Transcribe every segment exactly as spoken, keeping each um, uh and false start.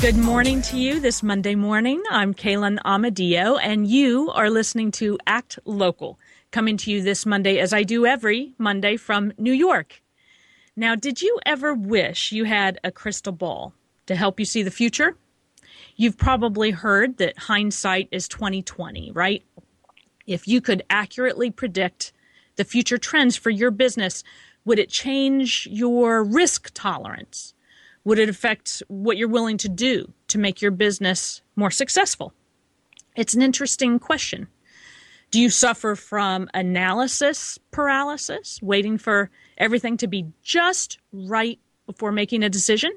Good morning to you this Monday morning. I'm Kaylin Amadio, and you are listening to Act Local, coming to you this Monday as I do every Monday from New York. Now, did you ever wish you had a crystal ball to help you see the future? You've probably heard that hindsight is twenty twenty, right? If you could accurately predict the future trends for your business, would it change your risk tolerance? Would it affect what you're willing to do to make your business more successful? It's an interesting question. Do you suffer from analysis paralysis, waiting for everything to be just right before making a decision?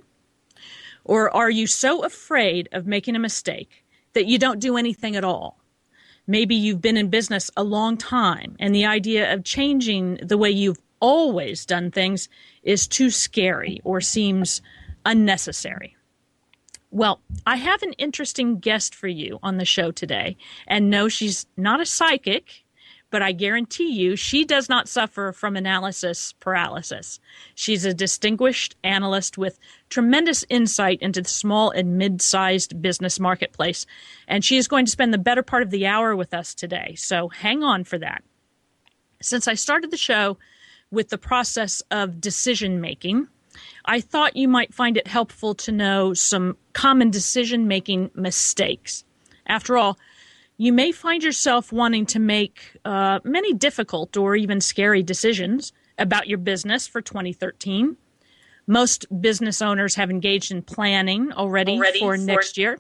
Or are you so afraid of making a mistake that you don't do anything at all? Maybe you've been in business a long time, and the idea of changing the way you've always done things is too scary or seems unnecessary. Well, I have an interesting guest for you on the show today. And no, she's not a psychic, but I guarantee you she does not suffer from analysis paralysis. She's a distinguished analyst with tremendous insight into the small and mid-sized business marketplace. And she is going to spend the better part of the hour with us today. So hang on for that. Since I started the show with the process of decision making, I thought you might find it helpful to know some common decision-making mistakes. After all, you may find yourself wanting to make uh, many difficult or even scary decisions about your business for twenty thirteen. Most business owners have engaged in planning already, already for, for next year.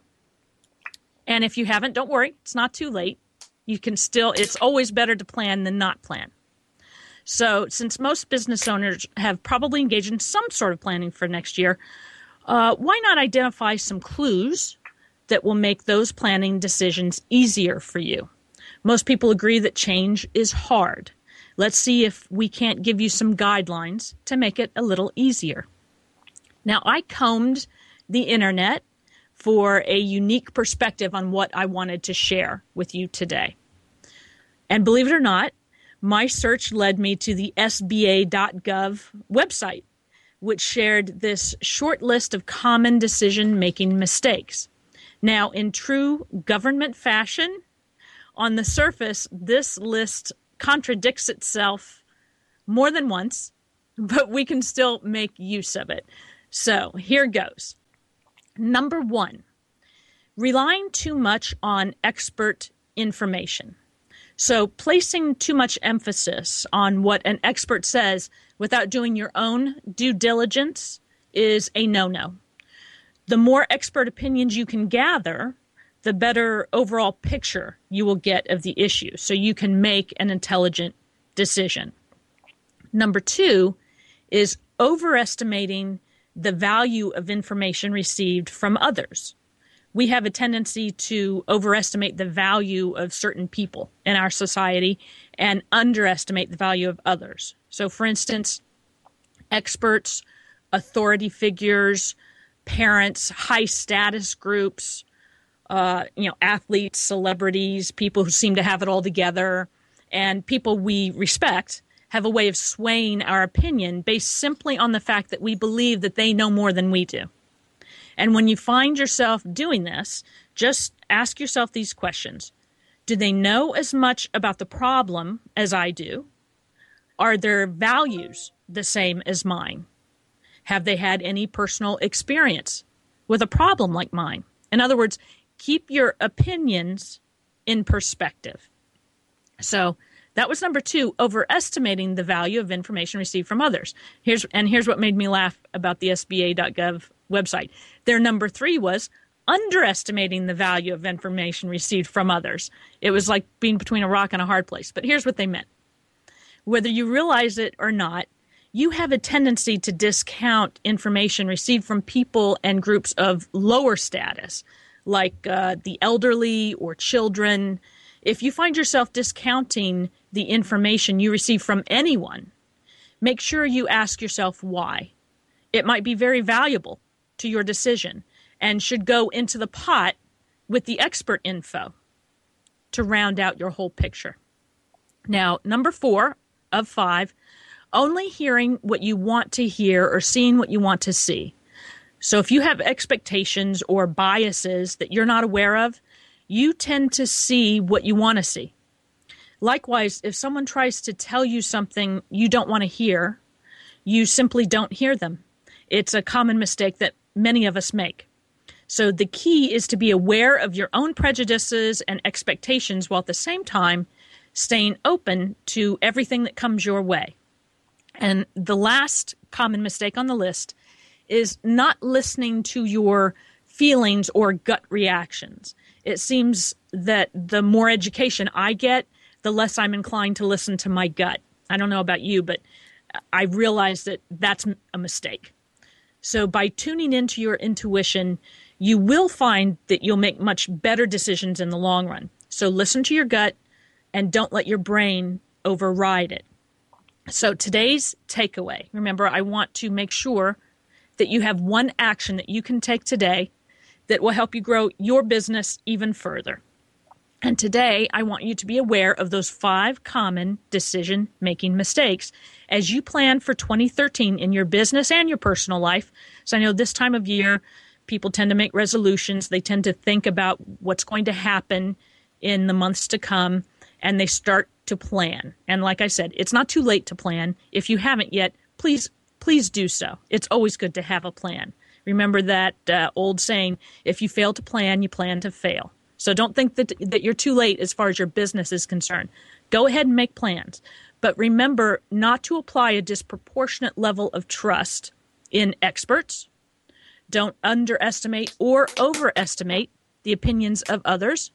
And if you haven't, don't worry, it's not too late. You can still, it's always better to plan than not plan. So since most business owners have probably engaged in some sort of planning for next year, uh, why not identify some clues that will make those planning decisions easier for you? Most people agree that change is hard. Let's see if we can't give you some guidelines to make it a little easier. Now, I combed the internet for a unique perspective on what I wanted to share with you today. And believe it or not, my search led me to the S B A dot gov website, which shared this short list of common decision-making mistakes. Now, in true government fashion, on the surface, this list contradicts itself more than once, but we can still make use of it. So here goes. Number one, relying too much on expert information. So placing too much emphasis on what an expert says without doing your own due diligence is a no-no. The more expert opinions you can gather, the better overall picture you will get of the issue, so you can make an intelligent decision. Number two is overestimating the value of information received from others. We have a tendency to overestimate the value of certain people in our society and underestimate the value of others. So, for instance, experts, authority figures, parents, high status groups, uh, you know, athletes, celebrities, people who seem to have it all together, and people we respect have a way of swaying our opinion based simply on the fact that we believe that they know more than we do. And when you find yourself doing this, just ask yourself these questions. Do they know as much about the problem as I do? Are their values the same as mine? Have they had any personal experience with a problem like mine? In other words, keep your opinions in perspective. So that was number two, overestimating the value of information received from others. Here's and here's what made me laugh about the S B A dot gov website. Their number three was underestimating the value of information received from others. It was like being between a rock and a hard place. But here's what they meant. Whether you realize it or not, you have a tendency to discount information received from people and groups of lower status, like uh, the elderly or children. If you find yourself discounting the information you receive from anyone, make sure you ask yourself why. It might be very valuable to your decision and should go into the pot with the expert info to round out your whole picture. Now, number four of five, only hearing what you want to hear or seeing what you want to see. So if you have expectations or biases that you're not aware of, you tend to see what you want to see. Likewise, if someone tries to tell you something you don't want to hear, you simply don't hear them. It's a common mistake that many of us make. So the key is to be aware of your own prejudices and expectations while at the same time staying open to everything that comes your way. And the last common mistake on the list is not listening to your feelings or gut reactions. It seems that the more education I get, the less I'm inclined to listen to my gut. I don't know about you, but I realize that that's a mistake. So by tuning into your intuition, you will find that you'll make much better decisions in the long run. So listen to your gut and don't let your brain override it. So today's takeaway, remember, I want to make sure that you have one action that you can take today that will help you grow your business even further. And today, I want you to be aware of those five common decision-making mistakes as you plan for twenty thirteen in your business and your personal life. So I know this time of year, people tend to make resolutions. They tend to think about what's going to happen in the months to come, and they start to plan. And like I said, it's not too late to plan. If you haven't yet, please Please do so. It's always good to have a plan. Remember that uh, old saying, if you fail to plan, you plan to fail. So don't think that, that you're too late as far as your business is concerned. Go ahead and make plans. But remember not to apply a disproportionate level of trust in experts. Don't underestimate or overestimate the opinions of others.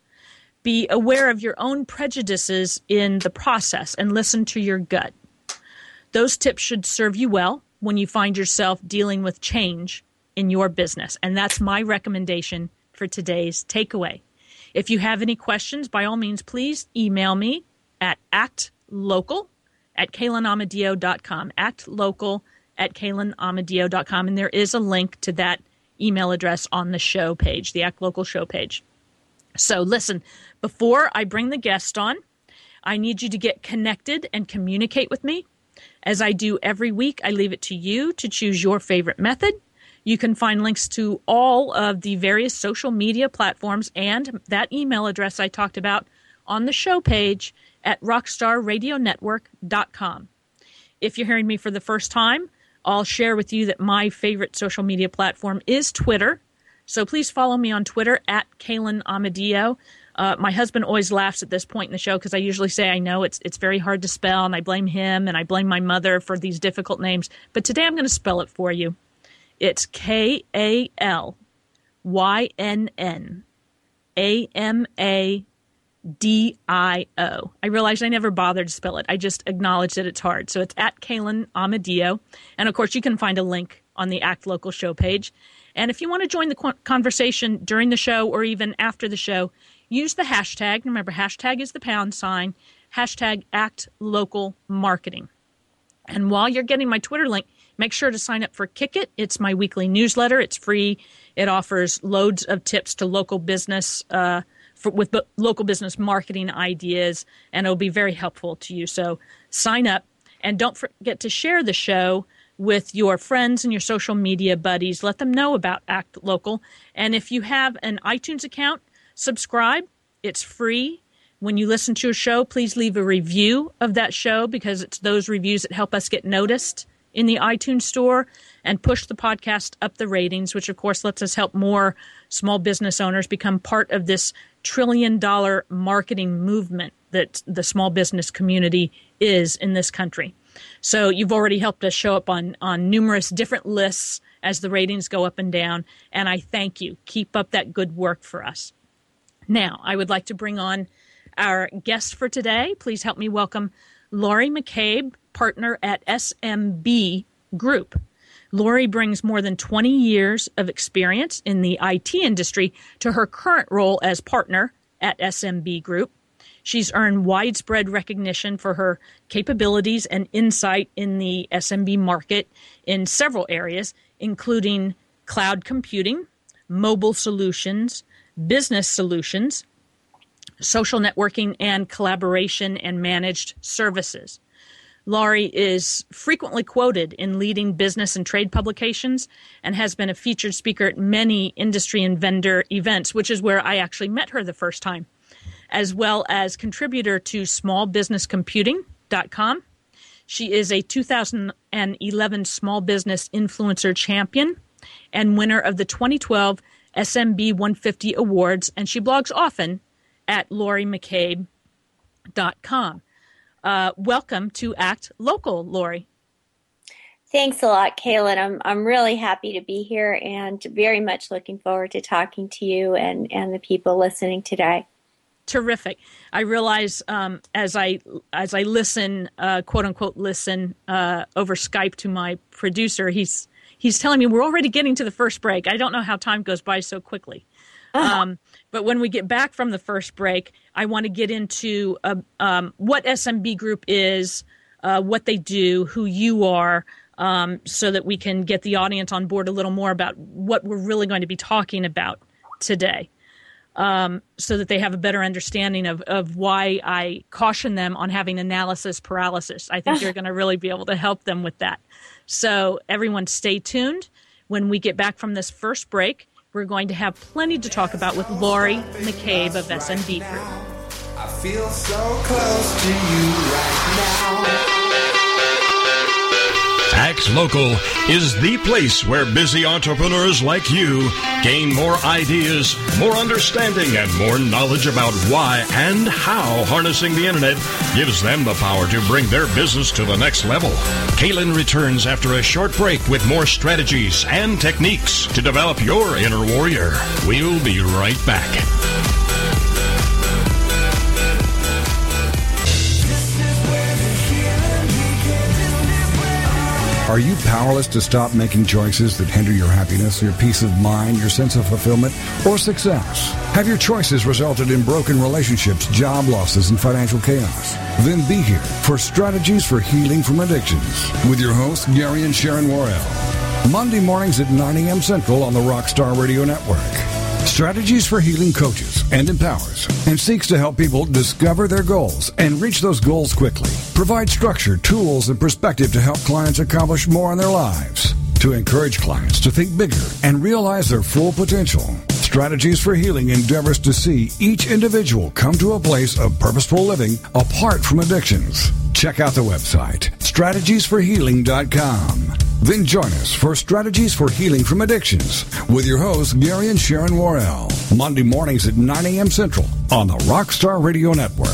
Be aware of your own prejudices in the process and listen to your gut. Those tips should serve you well when you find yourself dealing with change in your business. And that's my recommendation for today's takeaway. If you have any questions, by all means, please email me at actlocal at kaylin amadio dot com, actlocal at kaylin amadio dot com. And there is a link to that email address on the show page, the Act Local show page. So listen, before I bring the guest on, I need you to get connected and communicate with me. As I do every week, I leave it to you to choose your favorite method. You can find links to all of the various social media platforms and that email address I talked about on the show page at rockstar radio network dot com. If you're hearing me for the first time, I'll share with you that my favorite social media platform is Twitter. So please follow me on Twitter at Kaylin Amadio. Uh, my husband always laughs at this point in the show because I usually say I know it's it's very hard to spell, and I blame him and I blame my mother for these difficult names. But today I'm going to spell it for you. It's K A L Y N N A M A D I O. I realized I never bothered to spell it. I just acknowledge that it's hard. So it's at Kaylin Amadio. And of course, you can find a link on the Act Local show page. And if you want to join the conversation during the show or even after the show, use the hashtag. Remember, hashtag is the pound sign, hashtag Act Local Marketing. And while you're getting my Twitter link, make sure to sign up for Kick It. It's my weekly newsletter. It's free. It offers loads of tips to local business uh, for, with b- local business marketing ideas, and it'll be very helpful to you. So sign up, and don't forget to share the show with your friends and your social media buddies. Let them know about Act Local. And if you have an iTunes account, subscribe. It's free. When you listen to a show, please leave a review of that show because it's those reviews that help us get noticed in the iTunes store and push the podcast up the ratings, which of course lets us help more small business owners become part of this trillion dollar marketing movement that the small business community is in this country. So you've already helped us show up on, on numerous different lists as the ratings go up and down, and I thank you. Keep up that good work for us. Now, I would like to bring on our guest for today. Please help me welcome Lori McCabe, partner at S M B Group. Lori brings more than twenty years of experience in the I T industry to her current role as partner at S M B Group. She's earned widespread recognition for her capabilities and insight in the S M B market in several areas, including cloud computing, mobile solutions, business solutions, social networking, and collaboration and managed services. Laurie is frequently quoted in leading business and trade publications and has been a featured speaker at many industry and vendor events, which is where I actually met her the first time, as well as contributor to small business computing dot com. She is a two thousand eleven Small Business Influencer Champion and winner of the twenty twelve S M B one fifty Awards, and she blogs often at Laurie McCabe dot com. Uh, welcome to Act Local, Laurie. Thanks a lot, Kaylin. I'm I'm really happy to be here and very much looking forward to talking to you and, and the people listening today. Terrific. I realize um, as I as I listen, uh, quote unquote, listen uh, over Skype to my producer, he's he's telling me we're already getting to the first break. I don't know how time goes by so quickly. Uh-huh. Um, but when we get back from the first break, I want to get into uh, um, what S M B Group is, uh, what they do, who you are, um, so that we can get the audience on board a little more about what we're really going to be talking about today, um, so that they have a better understanding of, of why I caution them on having analysis paralysis. I think you're going to really be able to help them with that. So everyone stay tuned. When we get back from this first break, we're going to have plenty to talk about with Laurie McCabe of S M B Group. I feel so close to you right now. Act Local is the place where busy entrepreneurs like you gain more ideas, more understanding, and more knowledge about why and how harnessing the internet gives them the power to bring their business to the next level. Kaylin returns after a short break with more strategies and techniques to develop your inner warrior. We'll be right back. Are you powerless to stop making choices that hinder your happiness, your peace of mind, your sense of fulfillment, or success? Have your choices resulted in broken relationships, job losses, and financial chaos? Then be here for Strategies for Healing from Addictions with your hosts, Gary and Sharon Worrell. Monday mornings at nine a.m. Central on the Rockstar Radio Network. Strategies for Healing coaches and empowers and seeks to help people discover their goals and reach those goals quickly. Provide structure, tools, and perspective to help clients accomplish more in their lives. To encourage clients to think bigger and realize their full potential. Strategies for Healing endeavors to see each individual come to a place of purposeful living apart from addictions. Check out the website, strategies for healing dot com. Then join us for Strategies for Healing from Addictions with your hosts, Gary and Sharon Worrell. Monday mornings at nine a.m. Central on the Rockstar Radio Network.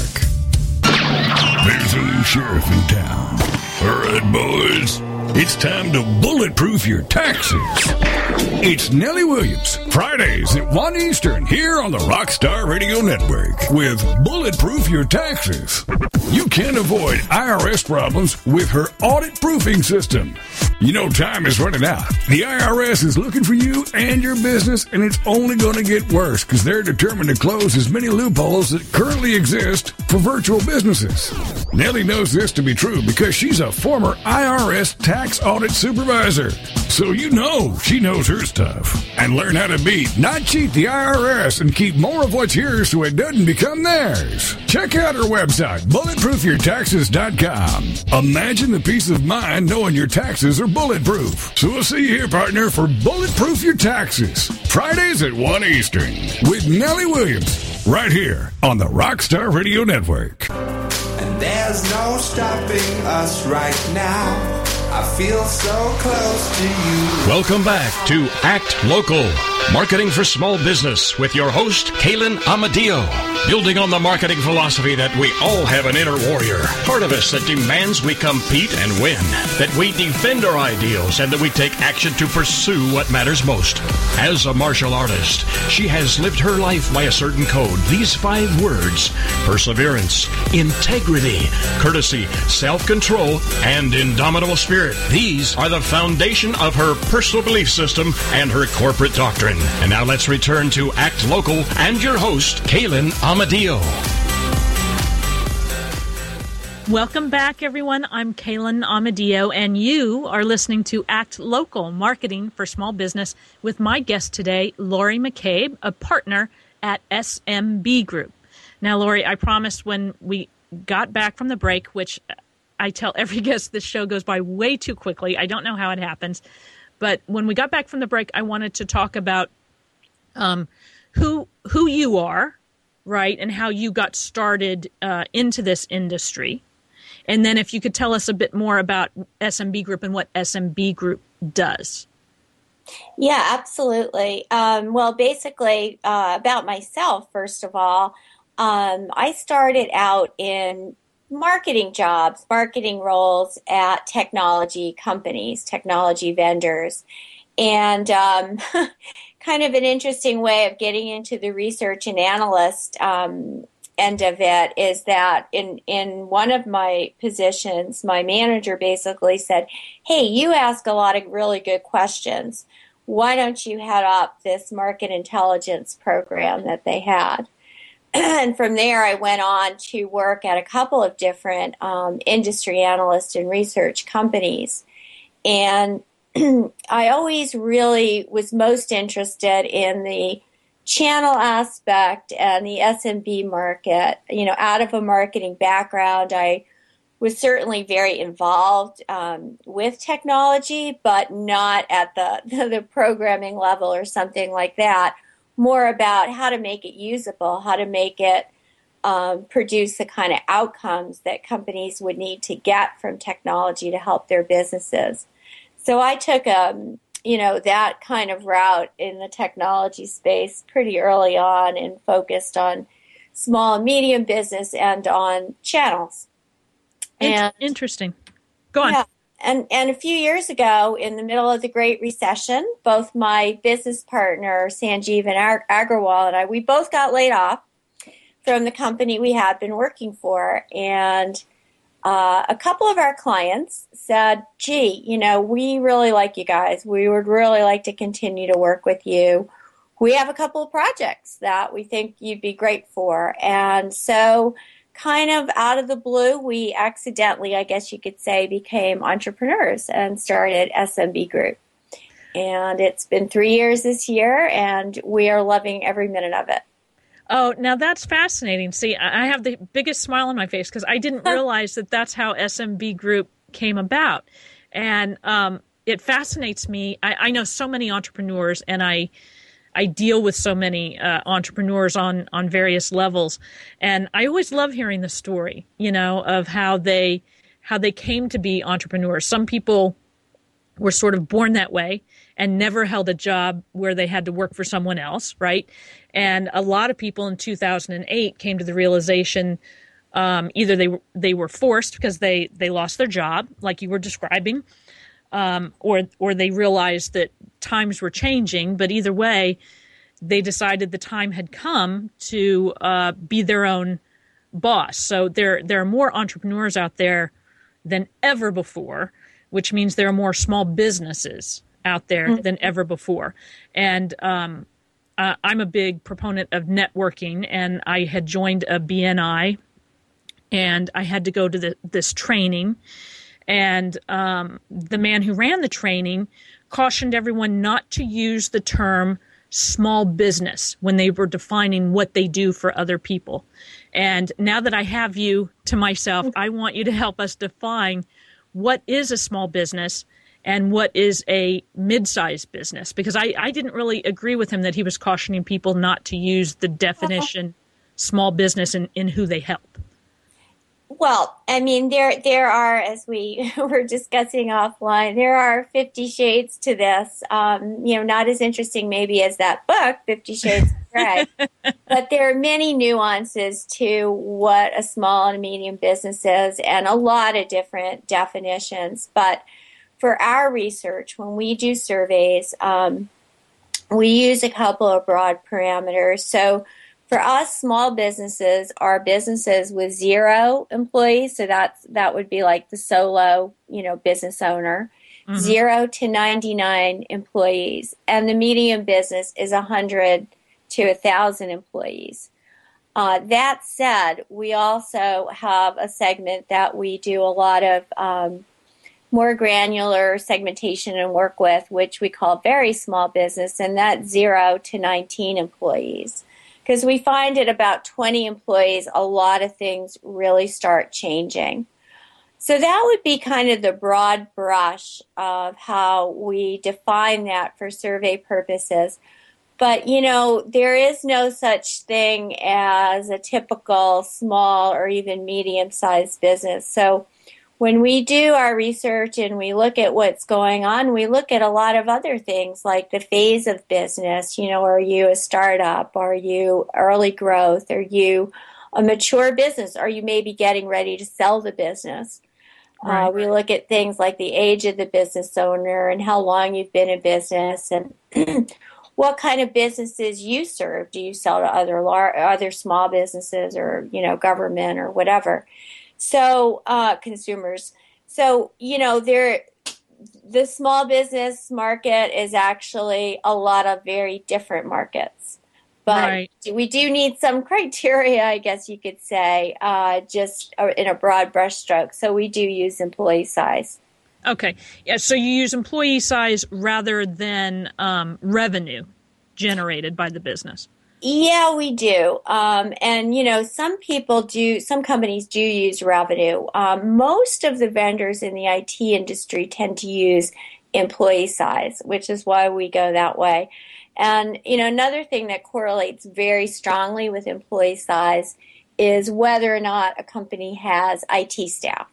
There's a new sheriff in town. All right, boys. It's time to bulletproof your taxes. It's Nellie Williams, Fridays at one Eastern, here on the Rockstar Radio Network with Bulletproof Your Taxes. You can avoid I R S problems with her audit proofing system. You know time is running out. The I R S is looking for you and your business, and it's only going to get worse because they're determined to close as many loopholes that currently exist for virtual businesses. Nellie knows this to be true because she's a former I R S tax audit supervisor. So you know she knows her stuff. And learn how to beat, not cheat the I R S and keep more of what's yours so it doesn't become theirs. Check out her website, bulletproof your taxes dot com. Imagine the peace of mind knowing your taxes are bulletproof. So we'll see you here, partner, for Bulletproof Your Taxes. Fridays at one Eastern with Nellie Williams, right here on the Rockstar Radio Network. And there's no stopping us right now. I feel so close to you. Welcome back to Act Local, Marketing for Small Business with your host, Kaylin Amadeo. Building on the marketing philosophy that we all have an inner warrior, part of us that demands we compete and win, that we defend our ideals, and that we take action to pursue what matters most. As a martial artist, she has lived her life by a certain code. These five words: perseverance, integrity, courtesy, self-control, and indomitable spirit. These are the foundation of her personal belief system and her corporate doctrine. And now let's return to Act Local and your host, Kaylin Amadeo. Welcome back, everyone. I'm Kaylin Amadeo, and you are listening to Act Local, Marketing for Small Business, with my guest today, Laurie McCabe, a partner at S M B Group. Now, Laurie, I promised when we got back from the break, which I tell every guest this show goes by way too quickly. I don't know how it happens. But when we got back from the break, I wanted to talk about um, who who you are, right, and how you got started uh, into this industry. And then if you could tell us a bit more about S M B Group and what S M B Group does. Yeah, absolutely. Um, well, basically, uh, about myself, first of all, um, I started out in marketing jobs, marketing roles at technology companies, technology vendors. And um, kind of an interesting way of getting into the research and analyst um, end of it is that in, in one of my positions, my manager basically said, hey, you ask a lot of really good questions. Why don't you head up this market intelligence program that they had? And from there, I went on to work at a couple of different um, industry analyst and research companies. And I always really was most interested in the channel aspect and the S M B market. You know, out of a marketing background, I was certainly very involved um, with technology, but not at the, the programming level or something like that. More about how to make it usable, how to make it um, produce the kind of outcomes that companies would need to get from technology to help their businesses. So I took um, you know, that kind of route in the technology space pretty early on and focused on small and medium business and on channels. And interesting. Go on. Yeah. And and a few years ago, in the middle of the Great Recession, both my business partner, Sanjeevan Agrawal, and I, we both got laid off from the company we had been working for. And uh, a couple of our clients said, gee, you know, we really like you guys. We would really like to continue to work with you. We have a couple of projects that we think you'd be great for. And so kind of out of the blue, we accidentally, I guess you could say, became entrepreneurs and started S M B Group. And it's been three years this year, and we are loving every minute of it. Oh, now that's fascinating. See, I have the biggest smile on my face because I didn't realize that that's how S M B Group came about. And um, it fascinates me. I, I know so many entrepreneurs, and I I deal with so many uh, entrepreneurs on, on various levels. And I always love hearing the story, you know, of how they how they came to be entrepreneurs. Some people were sort of born that way and never held a job where they had to work for someone else, right? And a lot of people in two thousand eight came to the realization um, either they were, they were forced because they, they lost their job, like you were describing, Um, or or they realized that times were changing, but either way, they decided the time had come to uh, be their own boss. So there there are more entrepreneurs out there than ever before, which means there are more small businesses out there mm-hmm. than ever before. And um, uh, I'm a big proponent of networking, and I had joined a B N I, and I had to go to the, this training. And um, the man who ran the training cautioned everyone not to use the term small business when they were defining what they do for other people. And now that I have you to myself, I want you to help us define what is a small business and what is a mid-sized business. Because I, I didn't really agree with him that he was cautioning people not to use the definition small business in, in who they help. Well, I mean, there there are, as we were discussing offline, there are fifty shades to this. Um, you know, not as interesting maybe as that book, Fifty Shades of Grey, but there are many nuances to what a small and medium business is, and a lot of different definitions. But for our research, when we do surveys, um, we use a couple of broad parameters. So for us, small businesses are businesses with zero employees. So that's, that would be like the solo, you know, business owner, mm-hmm. zero to ninety-nine employees. And the medium business is one hundred to one thousand employees. Uh, that said, we also have a segment that we do a lot of um, more granular segmentation and work with, which we call very small business, and that's zero to nineteen employees. Because we find at about twenty employees, a lot of things really start changing. So that would be kind of the broad brush of how we define that for survey purposes. But, you know, there is no such thing as a typical small or even medium-sized business. So when we do our research and we look at what's going on, we look at a lot of other things like the phase of business. You know, are you a startup? Are you early growth? Are you a mature business? Are you maybe getting ready to sell the business? Right. Uh, we look at things like the age of the business owner and how long you've been in business and what kind of businesses you serve. Do you sell to other lar- other small businesses or, you know, government or whatever? So uh, consumers. So, you know, there, the small business market is actually a lot of very different markets. But right. we do need some criteria, I guess you could say, uh, just in a broad brushstroke. So we do use employee size. Okay. Yeah. So you use employee size rather than um, revenue generated by the business. Yeah, we do. Um, and, you know, some people do, some companies do use revenue. Um, most of the vendors in the I T industry tend to use employee size, which is why we go that way. And, you know, another thing that correlates very strongly with employee size is whether or not a company has I T staff.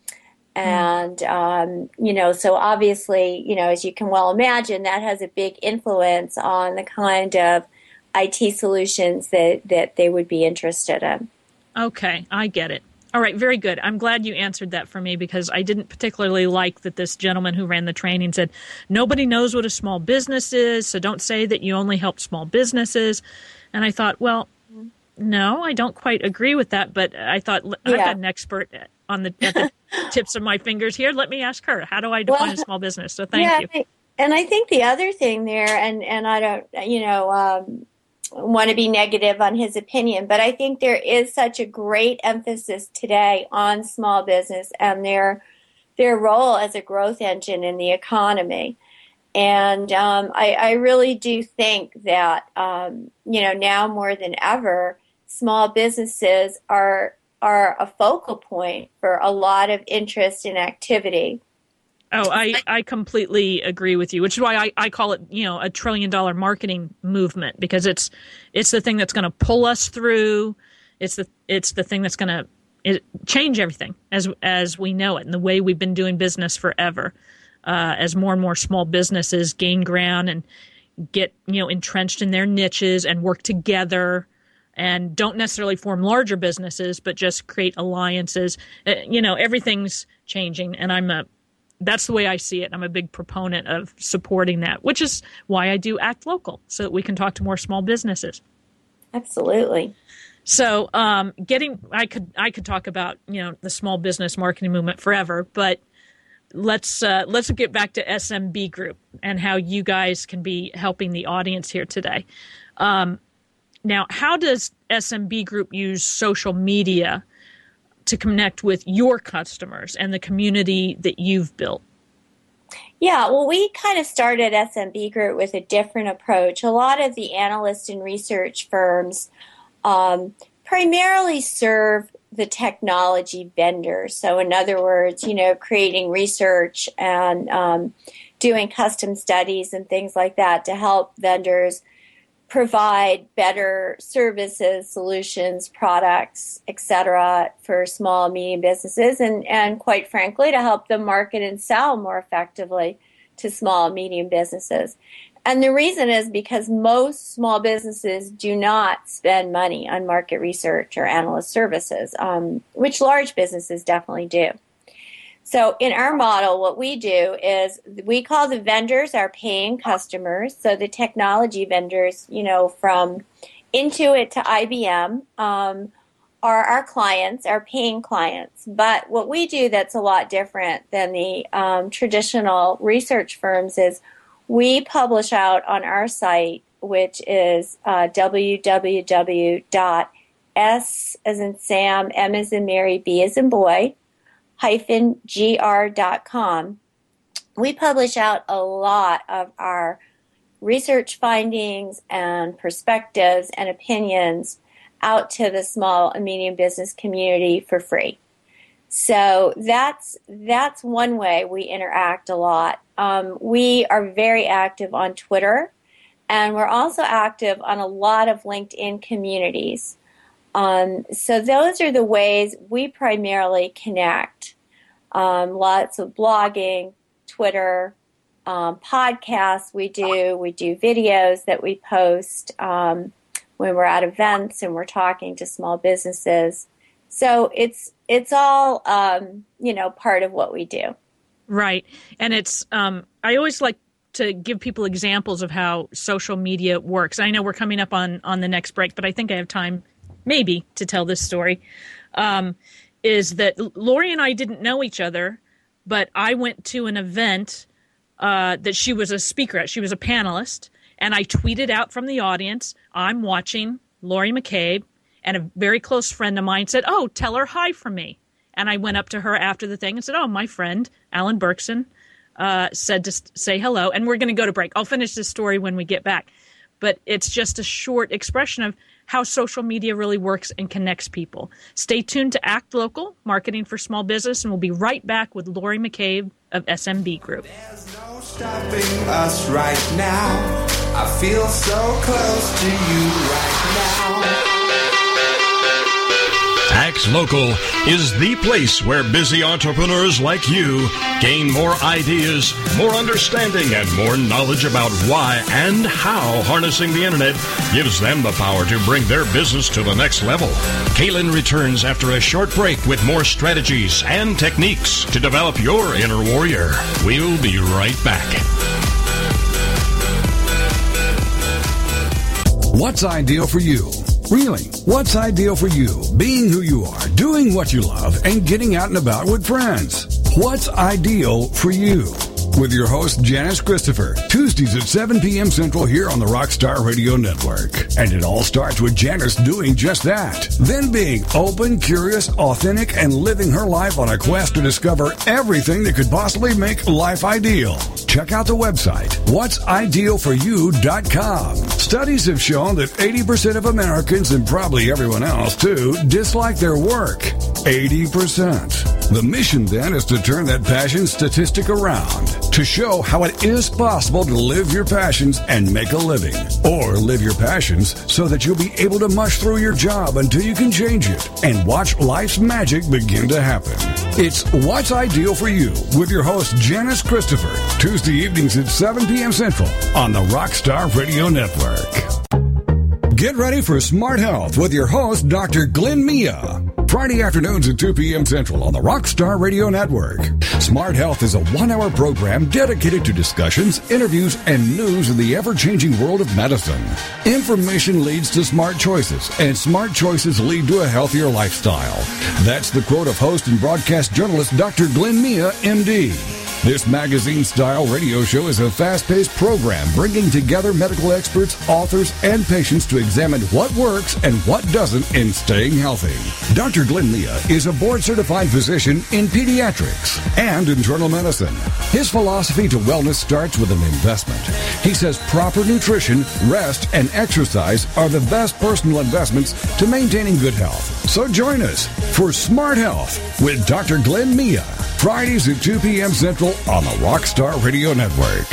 And, um, you know, so obviously, you know, as you can well imagine, that has a big influence on the kind of I T solutions that, that they would be interested in. Okay, I get it. All right, very good. I'm glad you answered that for me because I didn't particularly like that this gentleman who ran the training said, nobody knows what a small business is, so don't say that you only help small businesses. And I thought, well, no, I don't quite agree with that, but I thought, yeah. I've got an expert on the, at the tips of my fingers here. Let me ask her, how do I define well, a small business? So thank yeah, you. And I think the other thing there, and, and I don't, you know, um, want to be negative on his opinion, but I think there is such a great emphasis today on small business and their their role as a growth engine in the economy. And um, I, I really do think that, um, you know, now more than ever, small businesses are are a focal point for a lot of interest and activity. Oh, I, I completely agree with you, which is why I, I call it, you know, a trillion dollar marketing movement, because it's it's the thing that's going to pull us through. It's the it's the thing that's going to change everything as as we know it and the way we've been doing business forever. Uh, as more and more small businesses gain ground and get, you know, entrenched in their niches and work together and don't necessarily form larger businesses, but just create alliances. Uh, you know, everything's changing, and I'm a That's the way I see it. I'm a big proponent of supporting that, which is why I do Act Local, so that we can talk to more small businesses. Absolutely. So, um, getting, I could, I could talk about, you know, the small business marketing movement forever, but let's, uh, let's get back to S M B Group and how you guys can be helping the audience here today. Um, now, how does S M B Group use social media to connect with your customers and the community that you've built? Yeah, well, we kind of started S M B Group with a different approach. A lot of the analyst and research firms um, primarily serve the technology vendors. So in other words, you know, creating research and um, doing custom studies and things like that to help vendors provide better services, solutions, products, et cetera, for small and medium businesses, and, and quite frankly, to help them market and sell more effectively to small and medium businesses. And the reason is because most small businesses do not spend money on market research or analyst services, um, which large businesses definitely do. So in our model, what we do is we call the vendors our paying customers. So the technology vendors, you know, from Intuit to I B M um, are our clients, our paying clients. But what we do that's a lot different than the um, traditional research firms is we publish out on our site, which is uh, w w w dot s as in Sam, M as in Mary, B as in boy, hyphen gr dot com. We publish out a lot of our research findings and perspectives and opinions out to the small and medium business community for free. So that's that's one way we interact a lot. Um, we are very active on Twitter, and we're also active on a lot of LinkedIn communities. Um, so those are the ways we primarily connect. Um, lots of blogging, Twitter, um, podcasts we do. We do videos that we post um, when we're at events and we're talking to small businesses. So it's it's all, um, you know, part of what we do. Right. And it's um, I always like to give people examples of how social media works. I know we're coming up on, on the next break, but I think I have time maybe to tell this story. Um, is that Lori and I didn't know each other, but I went to an event uh, that she was a speaker at. She was a panelist, and I tweeted out from the audience, I'm watching Lori McCabe, and a very close friend of mine said, oh, tell her hi from me. And I went up to her after the thing and said, oh, my friend, Alan Berkson, uh, said to say hello, and we're going to go to break. I'll finish this story when we get back. But it's just a short expression of how social media really works and connects people. Stay tuned to Act Local, Marketing for Small Business, and we'll be right back with Lori McCabe of S M B Group. There's no stopping us right now. I feel so close to you right now. Act Local is the place where busy entrepreneurs like you gain more ideas, more understanding, and more knowledge about why and how harnessing the internet gives them the power to bring their business to the next level. Kaylin returns after a short break with more strategies and techniques to develop your inner warrior. We'll be right back. What's ideal for you? Really, what's ideal for you? Being who you are, doing what you love, and getting out and about with friends. What's ideal for you? With your host, Janice Christopher, Tuesdays at seven p.m. Central here on the Rockstar Radio Network. And it all starts with Janice doing just that. Then being open, curious, authentic, and living her life on a quest to discover everything that could possibly make life ideal. Check out the website, what's ideal for you dot com. Studies have shown that eighty percent of Americans, and probably everyone else too, dislike their work. eighty percent. The mission then is to turn that passion statistic around, to show how it is possible to live your passions and make a living, or live your passions so that you'll be able to mush through your job until you can change it and watch life's magic begin to happen. It's What's Ideal for You with your host, Janice Christopher, Tuesday evenings at seven p.m. Central on the Rockstar Radio Network. Get ready for Smart Health with your host, Doctor Glenn Mia. Friday afternoons at two p.m. Central on the Rockstar Radio Network. Smart Health is a one-hour program dedicated to discussions, interviews, and news in the ever-changing world of medicine. Information leads to smart choices, and smart choices lead to a healthier lifestyle. That's the quote of host and broadcast journalist Doctor Glenn Mia, M D. This magazine-style radio show is a fast-paced program bringing together medical experts, authors, and patients to examine what works and what doesn't in staying healthy. Doctor Glenn Mia is a board-certified physician in pediatrics and internal medicine. His philosophy to wellness starts with an investment. He says proper nutrition, rest, and exercise are the best personal investments to maintaining good health. So join us for Smart Health with Doctor Glenn Mia, Fridays at two p.m. Central on the Rockstar Radio Network.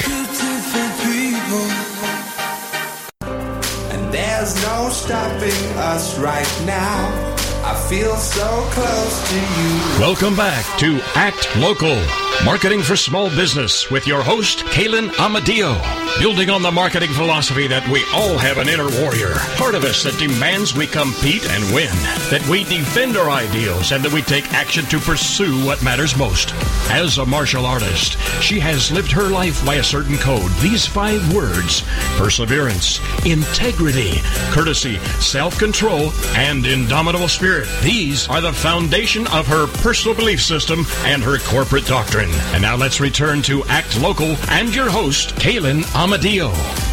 And there's no stopping us right now. I feel so close to you. Welcome back to Act Local, Marketing for Small Business with your host, Kaylin Amadeo. Building on the marketing philosophy that we all have an inner warrior, part of us that demands we compete and win, that we defend our ideals, and that we take action to pursue what matters most. As a martial artist, she has lived her life by a certain code. These five words: perseverance, integrity, courtesy, self-control, and indomitable spirit. These are the foundation of her personal belief system and her corporate doctrine. And now let's return to Act Local and your host, Kaylin Amadeo.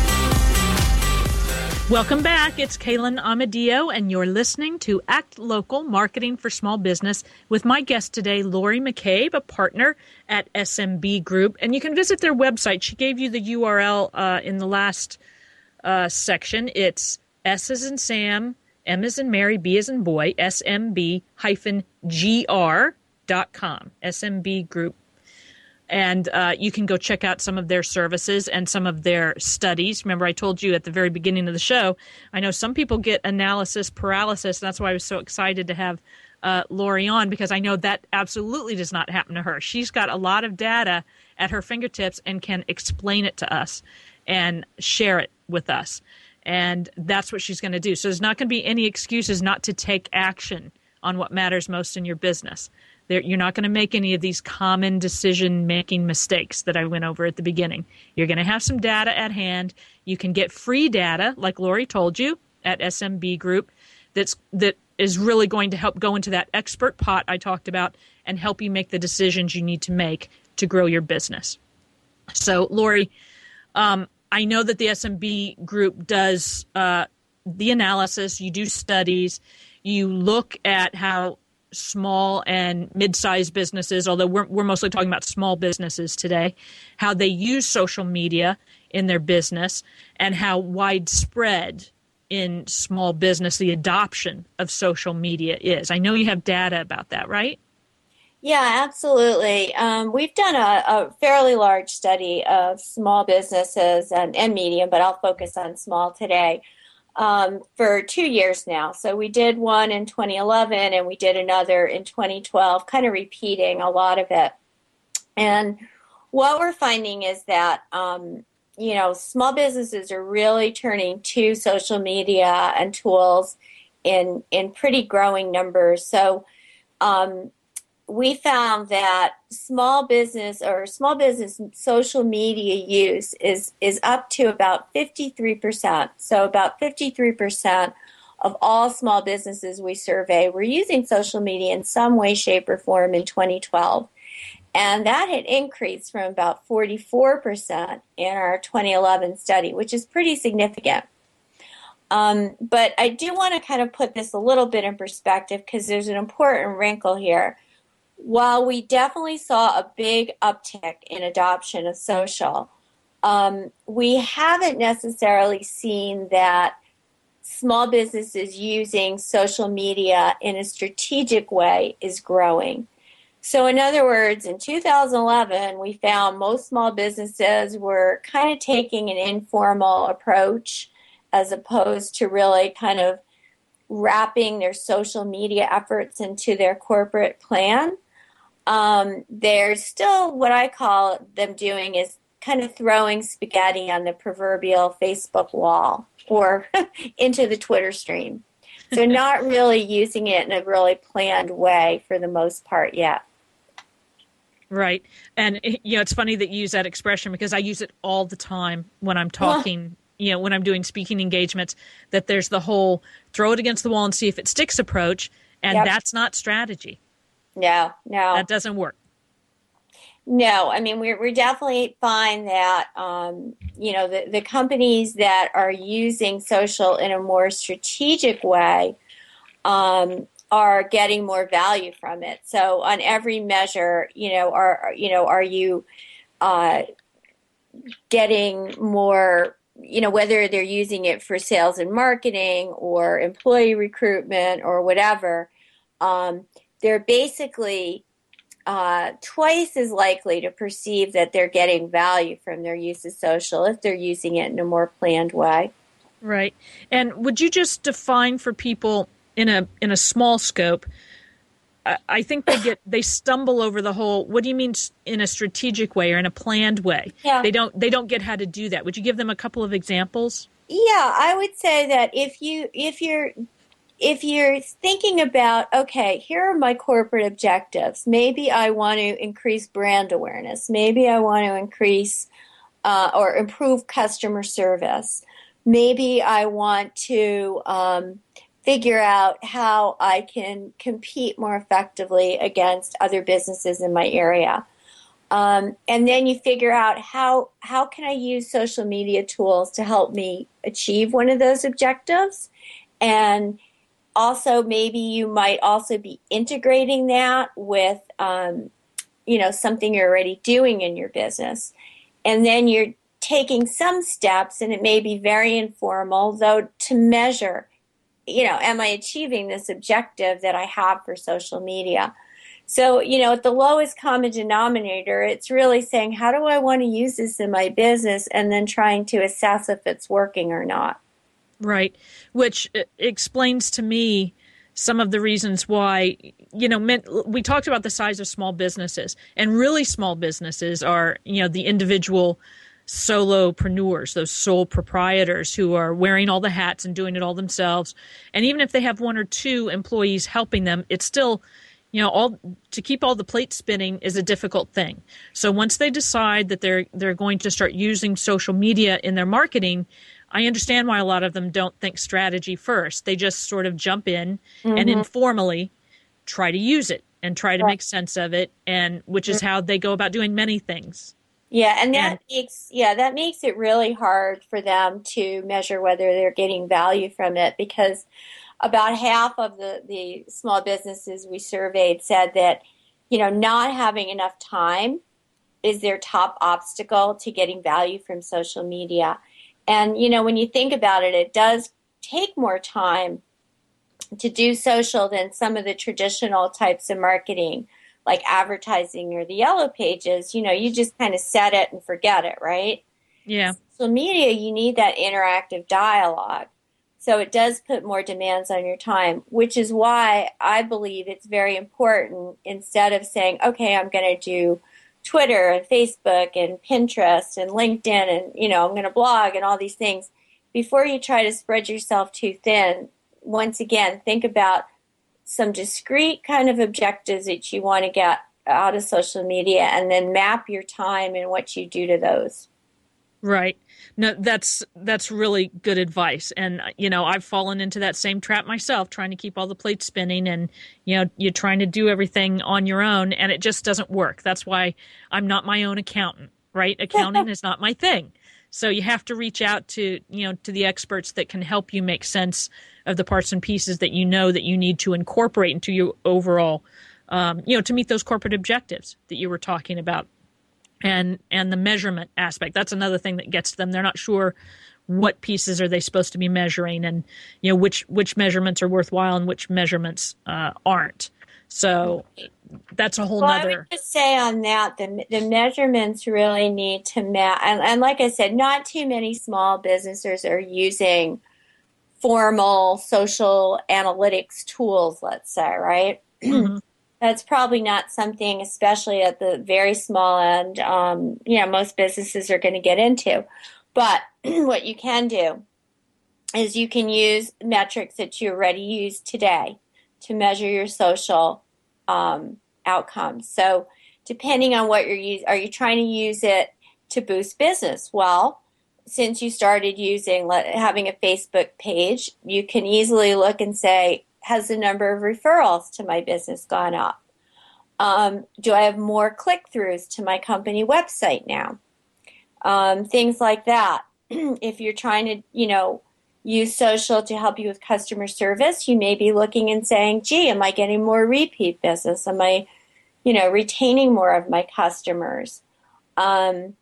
Welcome back. It's Kaylin Amadeo, and you're listening to Act Local, Marketing for Small Business, with my guest today, Lori McCabe, a partner at S M B Group. And you can visit their website. She gave you the U R L uh, in the last uh, section. It's S as in Sam, M as in Mary, B as in boy, S M B hyphen G R dot com, S M B group. And uh, you can go check out some of their services and some of their studies. Remember, I told you at the very beginning of the show, I know some people get analysis paralysis. That's why I was so excited to have uh, Lori on, because I know that absolutely does not happen to her. She's got a lot of data at her fingertips and can explain it to us and share it with us. And that's what she's going to do. So there's not going to be any excuses not to take action on what matters most in your business. There, you're not going to make any of these common decision-making mistakes that I went over at the beginning. You're going to have some data at hand. You can get free data, like Lori told you, at S M B Group, that's that is really going to help go into that expert pot I talked about and help you make the decisions you need to make to grow your business. So, Lori, um, I know that the S M B Group does uh, the analysis. You do studies. You look at how small and mid-sized businesses, although we're, we're mostly talking about small businesses today, how they use social media in their business and how widespread in small business the adoption of social media is. I know you have data about that, right? Yeah, absolutely. Um, we've done a, a fairly large study of small businesses and, and medium, but I'll focus on small today. Um, for two years now. So we did one in twenty eleven and we did another in twenty twelve, kind of repeating a lot of it. And what we're finding is that, um, you know, small businesses are really turning to social media and tools in, in pretty growing numbers. So um, we found that small business or small business social media use is, is up to about fifty-three percent. So about fifty-three percent of all small businesses we survey were using social media in some way, shape, or form in twenty twelve. And that had increased from about forty-four percent in our twenty eleven study, which is pretty significant. Um, but I do want to kind of put this a little bit in perspective because there's an important wrinkle here. While we definitely saw a big uptick in adoption of social, um, we haven't necessarily seen that small businesses using social media in a strategic way is growing. So in other words, in two thousand eleven, we found most small businesses were kind of taking an informal approach as opposed to really kind of wrapping their social media efforts into their corporate plan. Um, they're still, what I call them doing is kind of throwing spaghetti on the proverbial Facebook wall or into the Twitter stream. So not really using it in a really planned way for the most part yet. Right. And, you know, it's funny that you use that expression because I use it all the time when I'm talking, you know, when I'm doing speaking engagements, that there's the whole throw it against the wall and see if it sticks approach. And yep. That's not strategy. No, no. That doesn't work. No, I mean, we we definitely find that, um, you know, the, the companies that are using social in a more strategic way um, are getting more value from it. So on every measure, you know, are, you know, are you uh, getting more, you know, whether they're using it for sales and marketing or employee recruitment or whatever, um, they're basically uh, twice as likely to perceive that they're getting value from their use of social if they're using it in a more planned way. Right. And would you just define for people in a in a small scope? I, I think they get they stumble over the whole. What do you mean in a strategic way or in a planned way? Yeah. They don't they don't get how to do that. Would you give them a couple of examples? Yeah, I would say that if you if you're If you're thinking about, okay, here are my corporate objectives. Maybe I want to increase brand awareness. Maybe I want to increase uh, or improve customer service. Maybe I want to um, figure out how I can compete more effectively against other businesses in my area. Um, and then you figure out how how can I use social media tools to help me achieve one of those objectives. And also, maybe you might also be integrating that with, um, you know, something you're already doing in your business. And then you're taking some steps, and it may be very informal, though, to measure, you know, am I achieving this objective that I have for social media? So, you know, at the lowest common denominator, it's really saying, how do I want to use this in my business? And then trying to assess if it's working or not. Right. Which explains to me some of the reasons why, you know, we talked about the size of small businesses, and really small businesses are, you know, the individual solopreneurs, those sole proprietors who are wearing all the hats and doing it all themselves. And even if they have one or two employees helping them, it's still, you know, all to keep all the plates spinning is a difficult thing. So once they decide that they're they're going to start using social media in their marketing, I understand why a lot of them don't think strategy first. They just sort of jump in mm-hmm. and informally try to use it and try to right. make sense of it, and which is mm-hmm. how they go about doing many things. Yeah, and that and, makes yeah that makes it really hard for them to measure whether they're getting value from it, because about half of the, the small businesses we surveyed said that, you know, not having enough time is their top obstacle to getting value from social media. And, you know, when you think about it, it does take more time to do social than some of the traditional types of marketing, like advertising or the yellow pages. You know, you just kind of set it and forget it, right? Yeah. Social media, you need that interactive dialogue. So it does put more demands on your time, which is why I believe it's very important, instead of saying, okay, I'm going to do Twitter and Facebook and Pinterest and LinkedIn and, you know, I'm going to blog and all these things. Before you try to spread yourself too thin, once again, think about some discrete kind of objectives that you want to get out of social media, and then map your time and what you do to those. Right. No, that's that's really good advice. And, you know, I've fallen into that same trap myself, trying to keep all the plates spinning, and, you know, you're trying to do everything on your own, and it just doesn't work. That's why I'm not my own accountant, right? Accounting is not my thing. So you have to reach out to, you know, to the experts that can help you make sense of the parts and pieces that you know that you need to incorporate into your overall, um, you know, to meet those corporate objectives that you were talking about. And and the measurement aspect, that's another thing that gets to them. They're not sure what pieces are they supposed to be measuring, and, you know, which which measurements are worthwhile and which measurements uh, aren't. So that's a whole well, nother. I would just say on that, the the measurements really need to match. And, and like I said, not too many small businesses are using formal social analytics tools, let's say, right? Mm-hmm. That's probably not something, especially at the very small end, um, you know, most businesses are going to get into. But what you can do is you can use metrics that you already use today to measure your social um, outcomes. So depending on what you're using, are you trying to use it to boost business? Well, since you started using, having a Facebook page, you can easily look and say, has the number of referrals to my business gone up? Um, do I have more click-throughs to my company website now? Um, things like that. If you're trying to, you know, use social to help you with customer service, you may be looking and saying, gee, am I getting more repeat business? Am I, you know, retaining more of my customers? Um,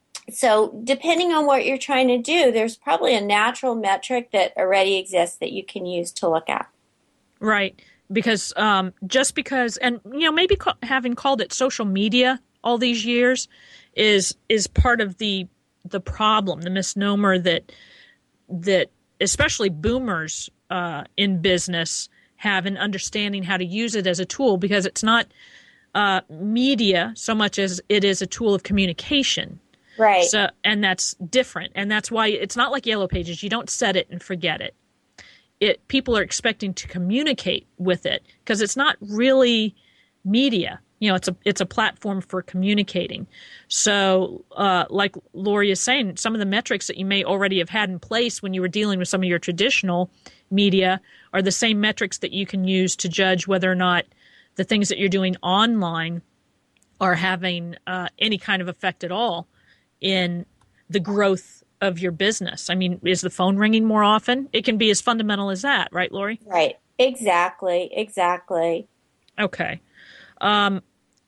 so depending on what you're trying to do, there's probably a natural metric that already exists that you can use to look at. Right. Because um, just because, and, you know, maybe ca- having called it social media all these years is is part of the the problem, the misnomer that that especially boomers uh, in business have in understanding how to use it as a tool, because it's not uh, media so much as it is a tool of communication. Right. So, and that's different. And that's why it's not like Yellow Pages. You don't set it and forget it. It people are expecting to communicate with it, because it's not really media. You know, it's a it's a platform for communicating. So, uh, like Lori is saying, some of the metrics that you may already have had in place when you were dealing with some of your traditional media are the same metrics that you can use to judge whether or not the things that you're doing online are having uh, any kind of effect at all in the growth of your business. I mean, is the phone ringing more often? It can be as fundamental as that, right, Lori? Right. Exactly. Exactly. Okay. Um,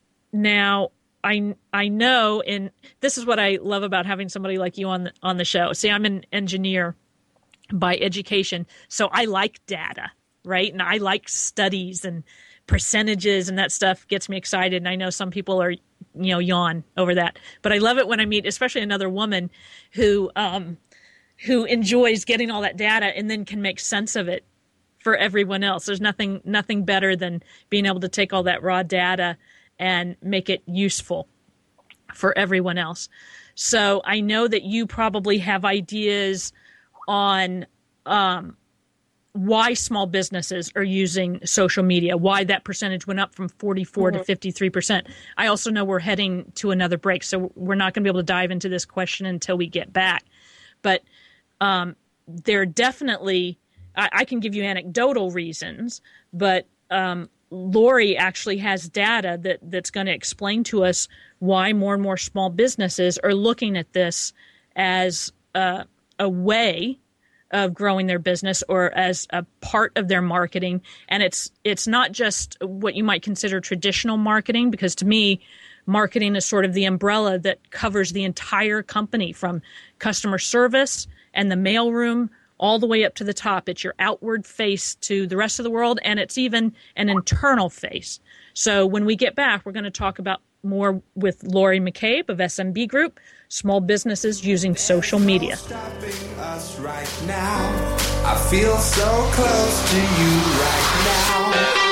now, I I know, and this is what I love about having somebody like you on the, on the show. See, I'm an engineer by education, so I like data, right? And I like studies and percentages and that stuff gets me excited. And I know some people are, you know, yawn over that. But I love it when I meet, especially another woman who um, who enjoys getting all that data and then can make sense of it for everyone else. There's nothing nothing better than being able to take all that raw data and make it useful for everyone else. So I know that you probably have ideas on um, why small businesses are using social media, why that percentage went up from forty-four mm-hmm. to fifty-three percent. I also know we're heading to another break, so we're not going to be able to dive into this question until we get back. But um, there are definitely, I, I can give you anecdotal reasons, but um, Lori actually has data that, that's going to explain to us why more and more small businesses are looking at this as uh, a way of growing their business or as a part of their marketing. And it's it's not just what you might consider traditional marketing, because to me, marketing is sort of the umbrella that covers the entire company, from customer service and the mailroom all the way up to the top. It's your outward face to the rest of the world, and it's even an internal face. So when we get back, we're going to talk about more with Lori McCabe of S M B Group, small businesses using social media. Stopping us right now. I feel so close to you right now.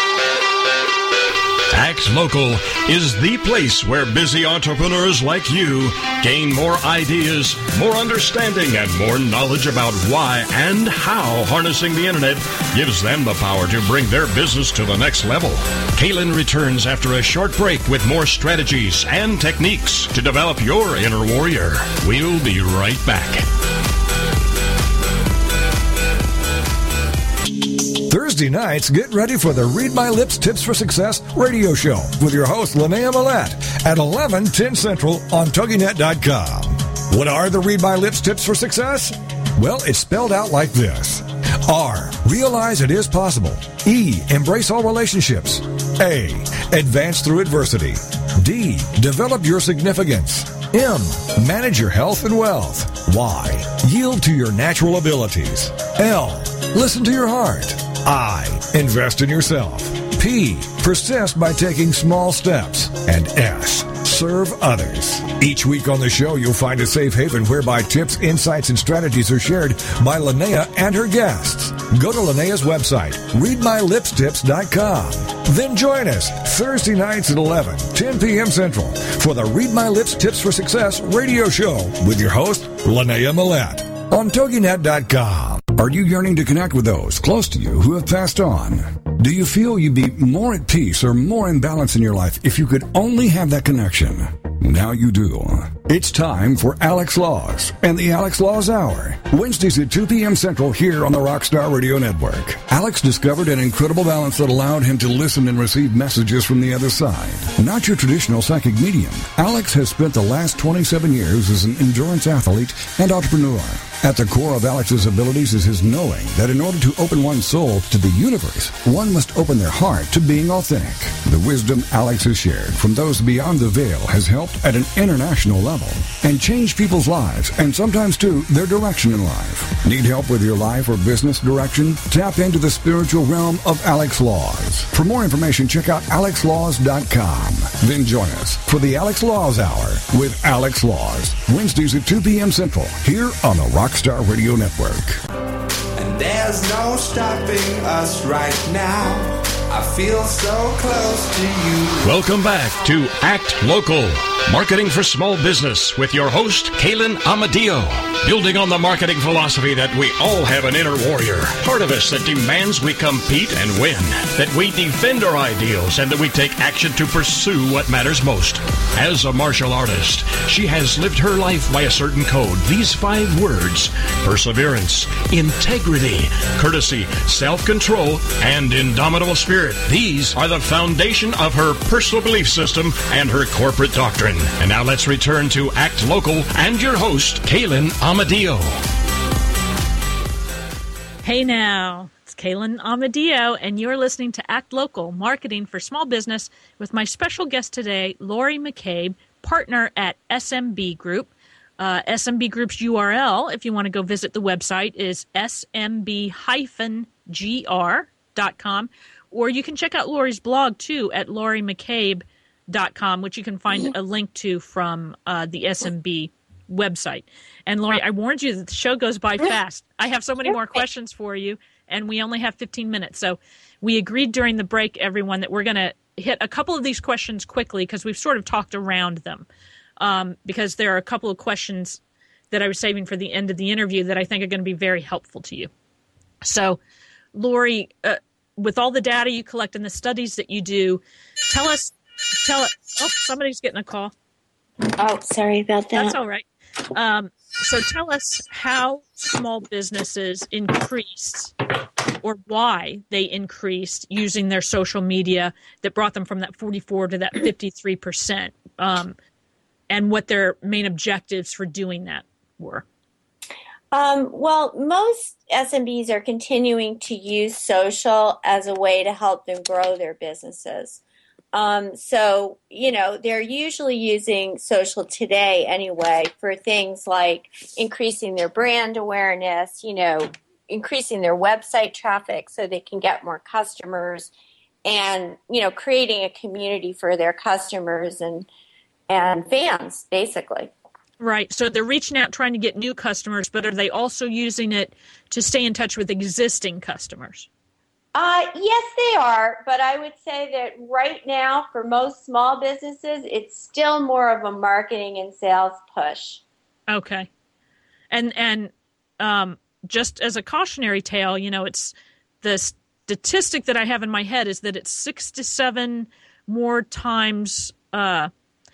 Act Local is the place where busy entrepreneurs like you gain more ideas, more understanding, and more knowledge about why and how harnessing the internet gives them the power to bring their business to the next level. Kaylin returns after a short break with more strategies and techniques to develop your inner warrior. We'll be right back. Thursday nights, get ready for the Read My Lips Tips for Success radio show with your host, Linnea Millette, at eleven ten Central on Toginet dot com. What are the Read My Lips Tips for Success? Well, it's spelled out like this. R, realize it is possible. E, embrace all relationships. A, advance through adversity. D, develop your significance. M, manage your health and wealth. Y, yield to your natural abilities. L, listen to your heart. I, invest in yourself. P, persist by taking small steps. And S, serve others. Each week on the show, you'll find a safe haven whereby tips, insights, and strategies are shared by Linnea and her guests. Go to Linnea's website, read my lips tips dot com. Then join us Thursday nights at eleven, ten p.m. Central for the Read My Lips Tips for Success radio show with your host, Linnea Millette, on Toginet dot com. Are you yearning to connect with those close to you who have passed on? Do you feel you'd be more at peace or more in balance in your life if you could only have that connection? Now you do. It's time for Alex Laws and the Alex Laws Hour. Wednesdays at two p.m. Central here on the Rockstar Radio Network. Alex discovered an incredible balance that allowed him to listen and receive messages from the other side. Not your traditional psychic medium, Alex has spent the last twenty-seven years as an endurance athlete and entrepreneur. At the core of Alex's abilities is his knowing that in order to open one's soul to the universe, one must open their heart to being authentic. The wisdom Alex has shared from those beyond the veil has helped at an international level and changed people's lives, and sometimes, too, their direction in life. Need help with your life or business direction? Tap into the spiritual realm of Alex Laws. For more information, check out alex laws dot com. Then join us for the Alex Laws Hour with Alex Laws, Wednesdays at two p.m. Central, here on the Rockstar Radio Network. And there's no stopping us right now. I feel so close to you. Welcome back to Act Local, marketing for small business with your host, Kaylin Amadeo. Building on the marketing philosophy that we all have an inner warrior, part of us that demands we compete and win, that we defend our ideals, and that we take action to pursue what matters most. As a martial artist, she has lived her life by a certain code. These five words: perseverance, integrity, courtesy, self-control, and indomitable spirit. These are the foundation of her personal belief system and her corporate doctrine. And now let's return to Act Local and your host, Kaylin Amadeo. Hey now, it's Kaylin Amadeo, and you're listening to Act Local, marketing for small business, with my special guest today, Lori McCabe, partner at S M B Group. Uh, S M B Group's U R L, if you want to go visit the website, is s m b dash g r dot com. or you can check out Lori's blog, too, at Lori McCabe dot com, which you can find a link to from uh, the S M B website. And Lori, I warned you that the show goes by fast. I have so many more questions for you, and we only have fifteen minutes. So we agreed during the break, everyone, that we're going to hit a couple of these questions quickly because we've sort of talked around them. Um, because there are a couple of questions that I was saving for the end of the interview that I think are going to be very helpful to you. So, Lori, uh, with all the data you collect and the studies that you do, tell us, tell it. Oh, somebody's getting a call. Oh, sorry about that. That's all right. Um, so tell us how small businesses increased or why they increased using their social media that brought them from that forty-four to that fifty-three percent, um, and what their main objectives for doing that were. Um, well, most S M Bs are continuing to use social as a way to help them grow their businesses. Um, so, you know, they're usually using social today anyway for things like increasing their brand awareness, you know, increasing their website traffic so they can get more customers and, you know, creating a community for their customers and and fans, basically. Right. So they're reaching out trying to get new customers, but are they also using it to stay in touch with existing customers? Uh, yes, they are. But I would say that right now, for most small businesses, it's still more of a marketing and sales push. Okay. And and um, just as a cautionary tale, you know, it's the statistic that I have in my head is that it's six to seven more times uh,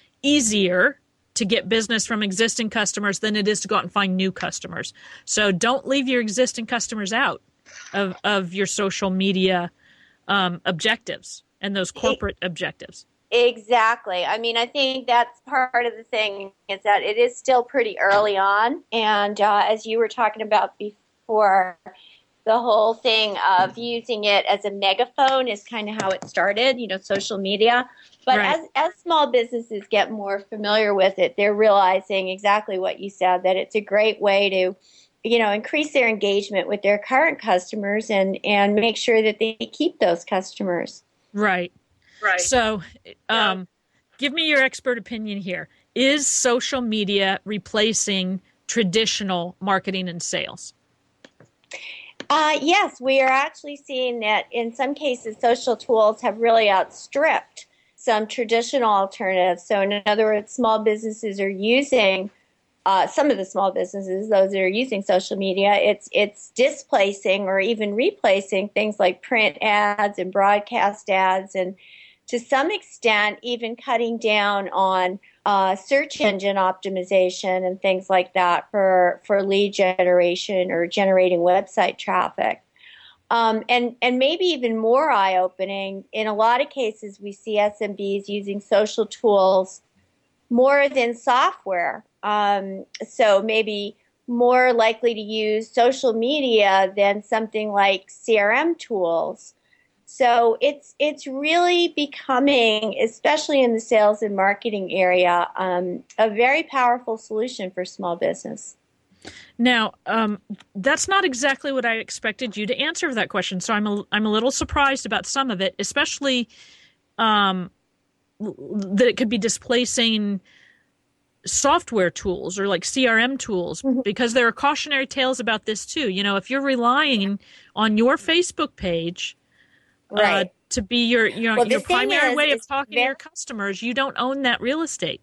easier to get business from existing customers than it is to go out and find new customers. So don't leave your existing customers out of, of your social media um, objectives and those corporate it, objectives. Exactly. I mean, I think that's part of the thing is that it is still pretty early on. And uh, as you were talking about before, the whole thing of using it as a megaphone is kind of how it started, you know, social media. But right. as, as small businesses get more familiar with it, they're realizing exactly what you said, that it's a great way to, you know, increase their engagement with their current customers and, and make sure that they keep those customers. Right. Right. So um, give me your expert opinion here. Is social media replacing traditional marketing and sales? Uh, yes, we are actually seeing that in some cases social tools have really outstripped some traditional alternatives. So in other words, small businesses are using, uh, some of the small businesses, those that are using social media, it's it's displacing or even replacing things like print ads and broadcast ads, and to some extent even cutting down on uh, search engine optimization and things like that for, for lead generation or generating website traffic. Um, and, and maybe even more eye-opening, in a lot of cases we see S M Bs using social tools more than software. Um, so maybe more likely to use social media than something like C R M tools. So it's it's really becoming, especially in the sales and marketing area, um, a very powerful solution for small business. Now, um, that's not exactly what I expected you to answer that question. So I'm a, I'm a little surprised about some of it, especially um, that it could be displacing software tools or like C R M tools, mm-hmm. because there are cautionary tales about this too. You know, if you're relying on your Facebook page right. uh, to be your your, well, your primary is, way of talking very- to your customers, you don't own that real estate.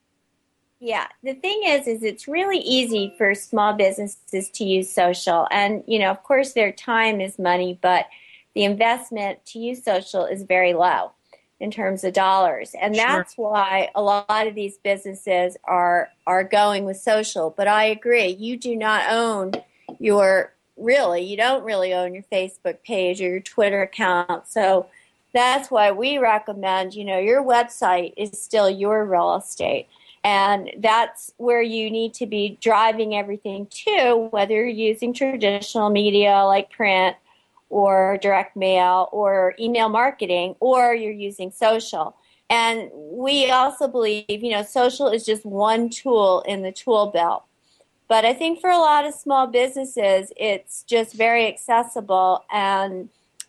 Yeah, the thing is, is it's really easy for small businesses to use social. And, you know, of course, their time is money, but the investment to use social is very low in terms of dollars. And Sure. that's why a lot of these businesses are are going with social. But I agree, you do not own your, really, you don't really own your Facebook page or your Twitter account. So that's why we recommend, you know, your website is still your real estate. And that's where you need to be driving everything to, whether you're using traditional media like print or direct mail or email marketing, or you're using social. And we also believe, you know, social is just one tool in the tool belt. But I think for a lot of small businesses, it's just very accessible, and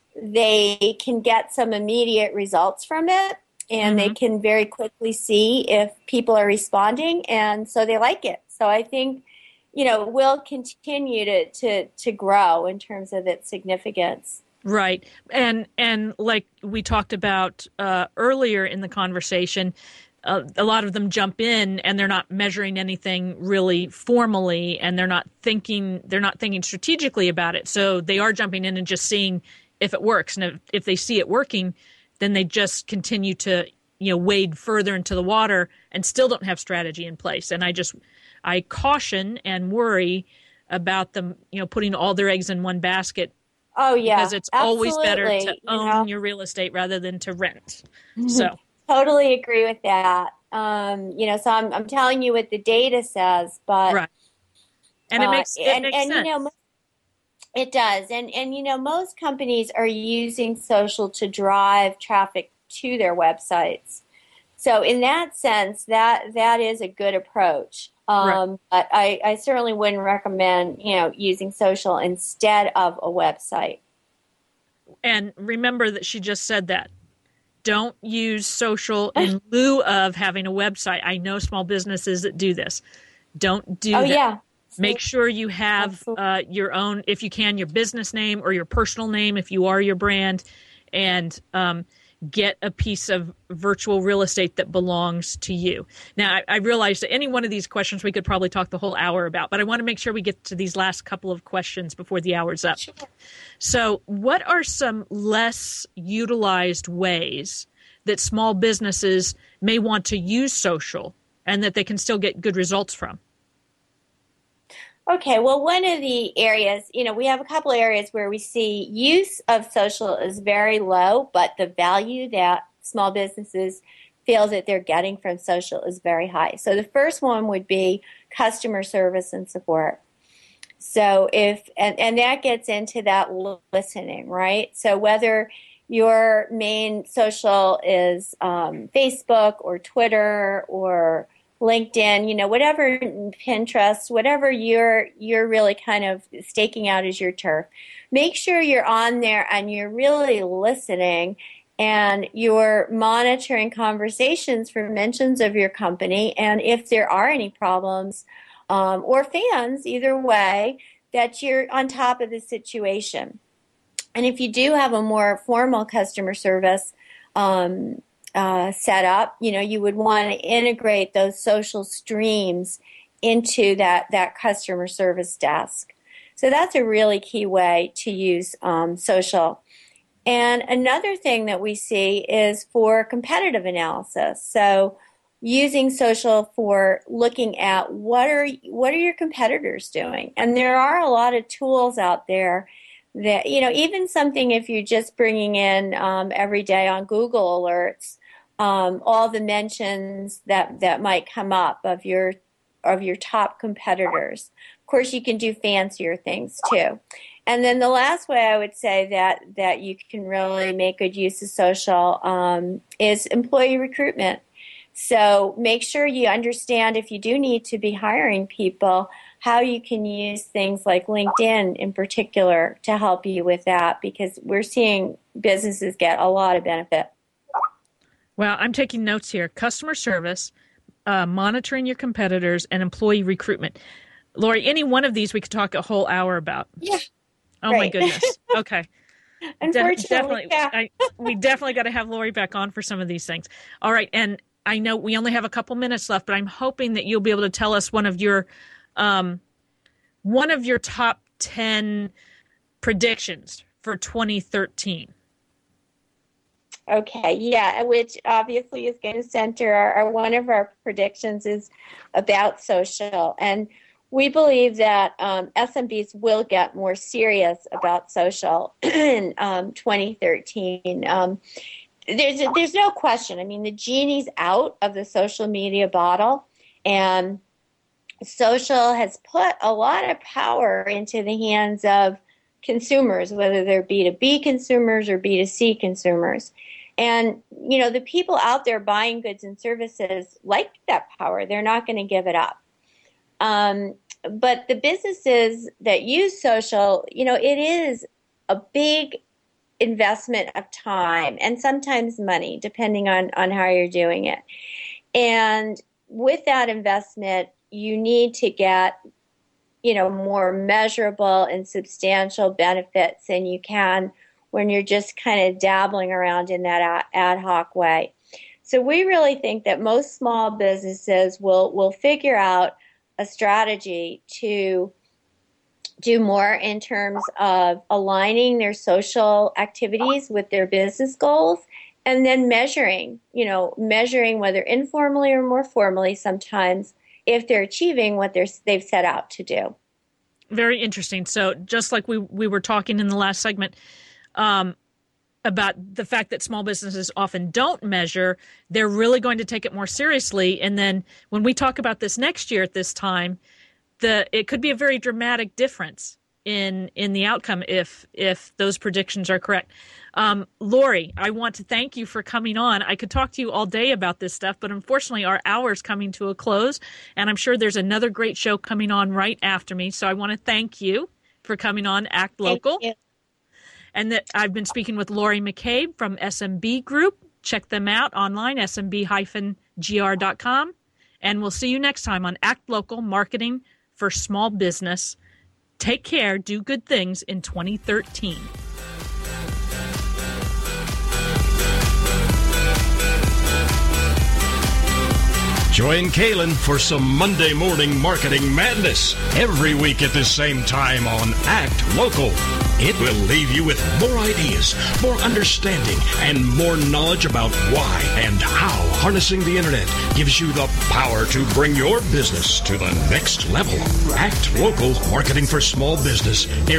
they can get some immediate results from it, and mm-hmm. they can very quickly see if people are responding, and so they like it. So I think, you know, it will continue to, to, to grow in terms of its significance. Right. And and like we talked about uh, earlier in the conversation, uh, a lot of them jump in and they're not measuring anything really formally, and they're not thinking they're not thinking strategically about it. So they are jumping in and just seeing if it works. And if, if they see it working, then they just continue to, you know, wade further into the water and still don't have strategy in place. And I just I caution and worry about them, you know, putting all their eggs in one basket. Oh, yeah. Because it's absolutely. always better to own you know? your real estate rather than to rent. So totally agree with that. Um, you know, so I'm I'm telling you what the data says, but right. And it makes, uh, it and, makes and sense. you know, it does. And and you know, most companies are using social to drive traffic to their websites. So in that sense, that that is a good approach. Um, right. But I, I certainly wouldn't recommend, you know, using social instead of a website. And remember that she just said that. Don't use social in lieu of having a website. I know small businesses that do this. Don't do oh, that. Yeah. Make sure you have uh, your own, if you can, your business name or your personal name if you are your brand, and um, get a piece of virtual real estate that belongs to you. Now, I, I realize that any one of these questions we could probably talk the whole hour about, but I want to make sure we get to these last couple of questions before the hour's up. Sure. So what are some less utilized ways that small businesses may want to use social and that they can still get good results from? Okay, well, one of the areas, you know, we have a couple areas where we see use of social is very low, but the value that small businesses feel that they're getting from social is very high. So the first one would be customer service and support. So if, and, and that gets into that listening, right? So whether your main social is um, Facebook or Twitter or LinkedIn, you know, whatever, Pinterest, whatever you're you're really kind of staking out as your turf. Make sure you're on there and you're really listening and you're monitoring conversations for mentions of your company, and if there are any problems um, or fans, either way, that you're on top of the situation. And if you do have a more formal customer service um Uh, set up, you know, you would want to integrate those social streams into that, that customer service desk. So that's a really key way to use um, social. And another thing that we see is for competitive analysis. So using social for looking at what are what are your competitors doing. And there are a lot of tools out there that, you know, even something if you're just bringing in um, every day on Google alerts, Um, all the mentions that, that might come up of your of your top competitors. Of course, you can do fancier things too. And then the last way I would say that that you can really make good use of social um, is employee recruitment. So make sure you understand if you do need to be hiring people, how you can use things like LinkedIn in particular to help you with that, because we're seeing businesses get a lot of benefit. Well, I'm taking notes here. Customer service, uh, monitoring your competitors, and employee recruitment. Lori, any one of these we could talk a whole hour about. Yeah. Oh, right. my goodness. Okay. Unfortunately, De- definitely, yeah. I, we definitely got to have Lori back on for some of these things. All right. And I know we only have a couple minutes left, but I'm hoping that you'll be able to tell us one of your, um, one of your top ten predictions for twenty thirteen. Okay, yeah, which obviously is going to center our, our one of our predictions is about social. And we believe that um, S M Bs will get more serious about social in um, twenty thirteen. Um, there's, there's no question. I mean, the genie's out of the social media bottle, and social has put a lot of power into the hands of consumers, whether they're B two B consumers or B two C consumers. And, you know, the people out there buying goods and services like that power. They're not going to give it up. Um, but the businesses that use social, you know, it is a big investment of time and sometimes money, depending on, on how you're doing it. And with that investment, you need to get, you know, more measurable and substantial benefits than you can when you're just kind of dabbling around in that ad hoc way. So we really think that most small businesses will, will figure out a strategy to do more in terms of aligning their social activities with their business goals, and then measuring, you know, measuring whether informally or more formally sometimes if they're achieving what they're, they've set out to do. Very interesting. So just like we, we were talking in the last segment um, about the fact that small businesses often don't measure, they're really going to take it more seriously. And then when we talk about this next year at this time, the it could be a very dramatic difference in in the outcome if if those predictions are correct. Um, Lori, I want to thank you for coming on. I could talk to you all day about this stuff, but unfortunately our hour's coming to a close, and I'm sure there's another great show coming on right after me. So I want to thank you for coming on Act Local. Thank you. And that I've been speaking with Lori McCabe from S M B Group. Check them out online, S M B G R dot com. And we'll see you next time on Act Local, Marketing for Small Business. Take care, do good things in twenty thirteen. Join Kaylin for some Monday morning marketing madness every week at the same time on Act Local. It will leave you with more ideas, more understanding, and more knowledge about why and how harnessing the internet gives you the power to bring your business to the next level. Act Local, Marketing for Small Business.